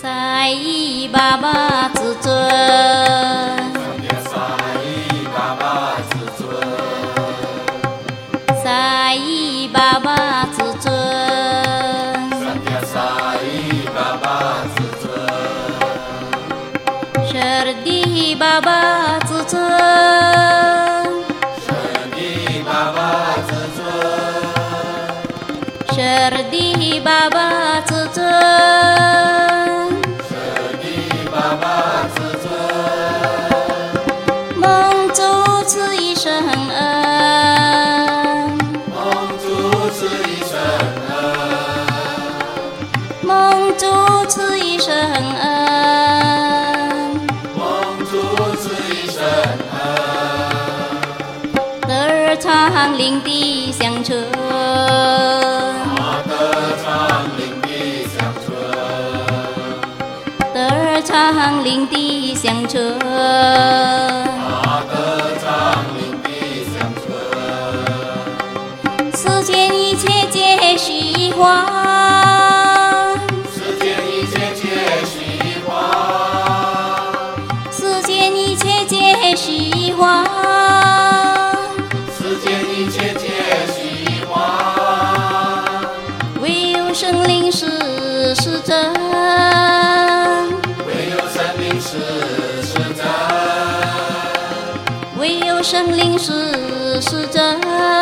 赛义巴巴至尊， 赛义巴巴至尊， 赛义巴巴至尊， 赛义巴巴至尊， 舍利巴巴至尊， 舍利巴巴至尊， 舍利巴巴至尊。蒙主赐一生恩， 蒙主赐一生恩， 蒙主赐一生恩， 蒙主赐一生恩， 得长领地乡村， 得长领地乡村， 得长领地乡村， 得长领地乡村， 世间一切皆虚幻， 世间一切皆虚幻， 世间一切皆虚幻， 世间一切皆虚幻， 唯有生灵是真， 唯有生灵是真， 唯有生灵是真，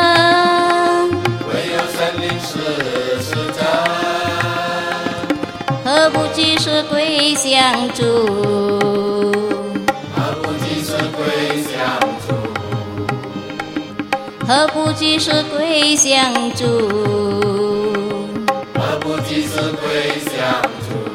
唯有生灵是真， 何不即是归向主？ 何不即是归向主？ 何不即是归向主？ 何不即是归向主？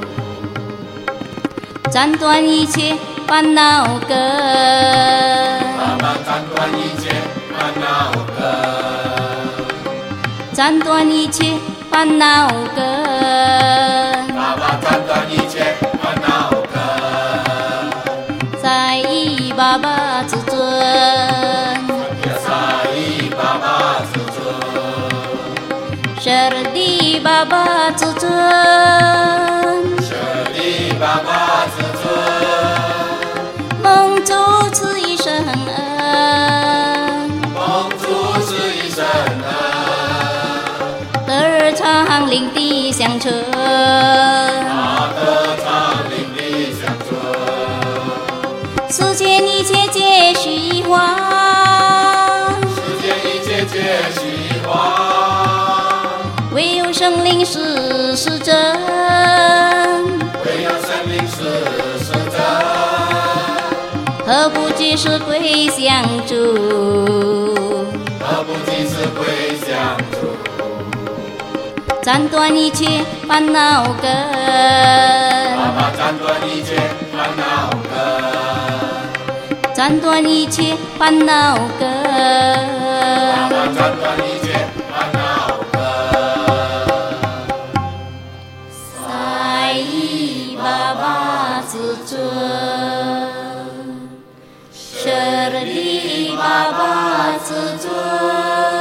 斩断一切烦恼根， 爸爸斩断一切烦恼根， 斩断一切烦恼根， 爸爸斩断一切烦恼根， 赛义巴巴至尊， 赛义巴巴至尊， 舍利巴巴至尊， 舍利巴巴至尊， 蒙主赐一生恩， 蒙主赐一生恩， 得长领地乡村， 得长领地乡村， 世间一切皆虚幻， 世间一切皆虚幻， 唯有生灵是真， 唯有生灵是真， 何不即是归向主？ 何不即是归向主？ 斩断一切烦恼根， 爸爸斩断一切烦恼根， 斩断一切烦恼根， 爸爸斩断一切烦恼根， 赛义巴巴至尊，舍利巴巴至尊。